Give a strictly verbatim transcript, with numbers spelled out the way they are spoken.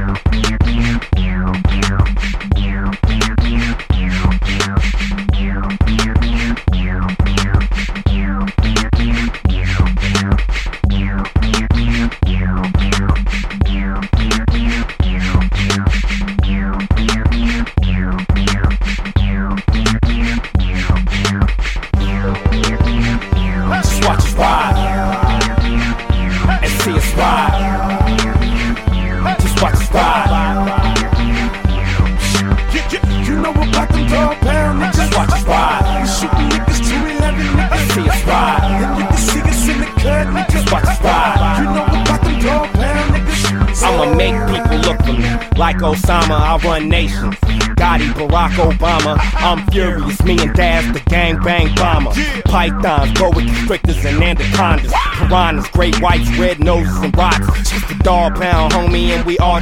Like Osama, I run nations. Gotti, Barack Obama. I'm furious, me and Daz, the gangbang bomber. Pythons, boa constrictors and anacondas. Piranhas, great whites, red noses and rocks. Just a dog pound, homie, and we all